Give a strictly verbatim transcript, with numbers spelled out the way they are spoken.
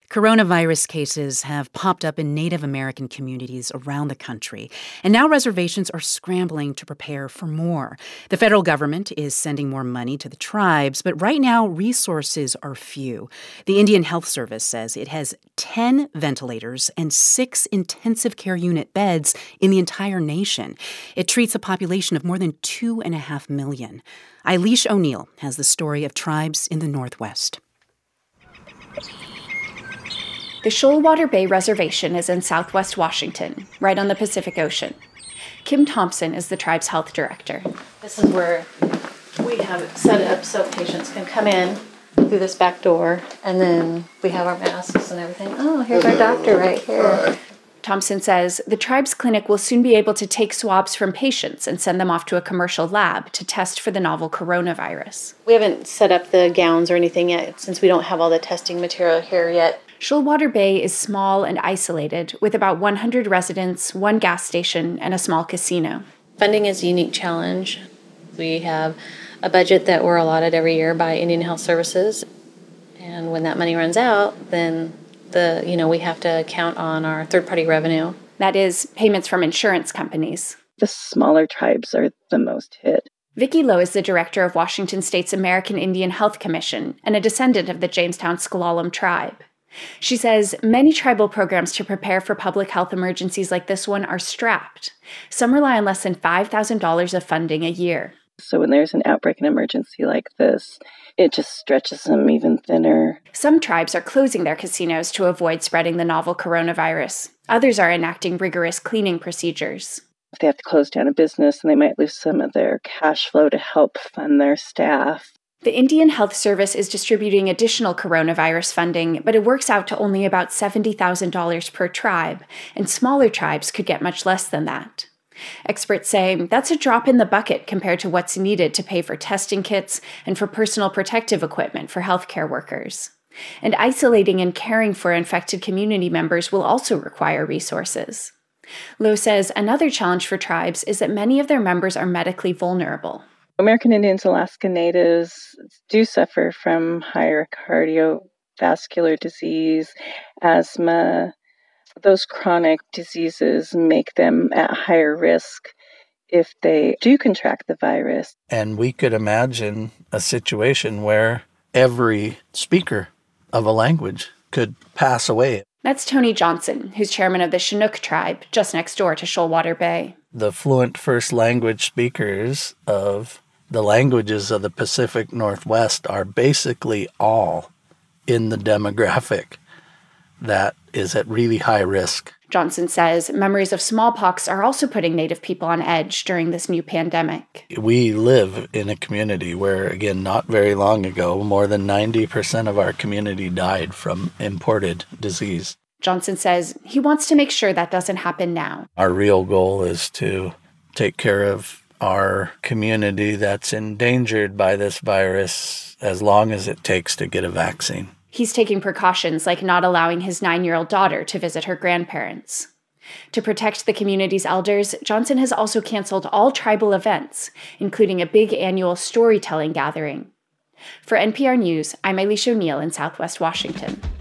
Coronavirus cases have popped up in Native American communities around the country, and now reservations are scrambling to prepare for more. The federal government is sending more money to the tribes, but right now resources are few. The Indian Health Service says it has ten ventilators and six intensive care unit beds in the entire nation. It treats a population of more than two and a half million. Eilish O'Neill has the story of tribes in the Northwest. The Shoalwater Bay Reservation is in southwest Washington, right on the Pacific Ocean. Kim Thompson is the tribe's health director. This is where we have it set up so patients can come in through this back door, and then we have our masks and everything. Oh, here's our doctor right here. Thompson says the tribe's clinic will soon be able to take swabs from patients and send them off to a commercial lab to test for the novel coronavirus. We haven't set up the gowns or anything yet since we don't have all the testing material here yet. Shoalwater Bay is small and isolated, with about one hundred residents, one gas station, and a small casino. Funding is a unique challenge. We have a budget that we're allotted every year by Indian Health Services, and when that money runs out, then the you know we have to count on our third-party revenue. That is, payments from insurance companies. The smaller tribes are the most hit. Vicki Lowe is the director of Washington State's American Indian Health Commission and a descendant of the Jamestown S'Klallam tribe. She says many tribal programs to prepare for public health emergencies like this one are strapped. Some rely on less than five thousand dollars of funding a year. So when there's an outbreak and emergency like this, it just stretches them even thinner. Some tribes are closing their casinos to avoid spreading the novel coronavirus. Others are enacting rigorous cleaning procedures. If they have to close down a business, and they might lose some of their cash flow to help fund their staff. The Indian Health Service is distributing additional coronavirus funding, but it works out to only about seventy thousand dollars per tribe, and smaller tribes could get much less than that. Experts say that's a drop in the bucket compared to what's needed to pay for testing kits and for personal protective equipment for healthcare workers. And isolating and caring for infected community members will also require resources. Lowe says another challenge for tribes is that many of their members are medically vulnerable. American Indians, Alaska Natives do suffer from higher cardiovascular disease, asthma. Those chronic diseases make them at higher risk if they do contract the virus. And we could imagine a situation where every speaker of a language could pass away. That's Tony Johnson, who's chairman of the Chinook tribe, just next door to Shoalwater Bay. The fluent first language speakers of the languages of the Pacific Northwest are basically all in the demographic that is at really high risk. Johnson says memories of smallpox are also putting Native people on edge during this new pandemic. We live in a community where, again, not very long ago, more than ninety percent of our community died from imported disease. Johnson says he wants to make sure that doesn't happen now. Our real goal is to take care of our community that's endangered by this virus as long as it takes to get a vaccine. He's taking precautions like not allowing his nine-year-old daughter to visit her grandparents. To protect the community's elders, Johnson has also canceled all tribal events, including a big annual storytelling gathering. For N P R News, I'm Eilish O'Neill in Southwest Washington.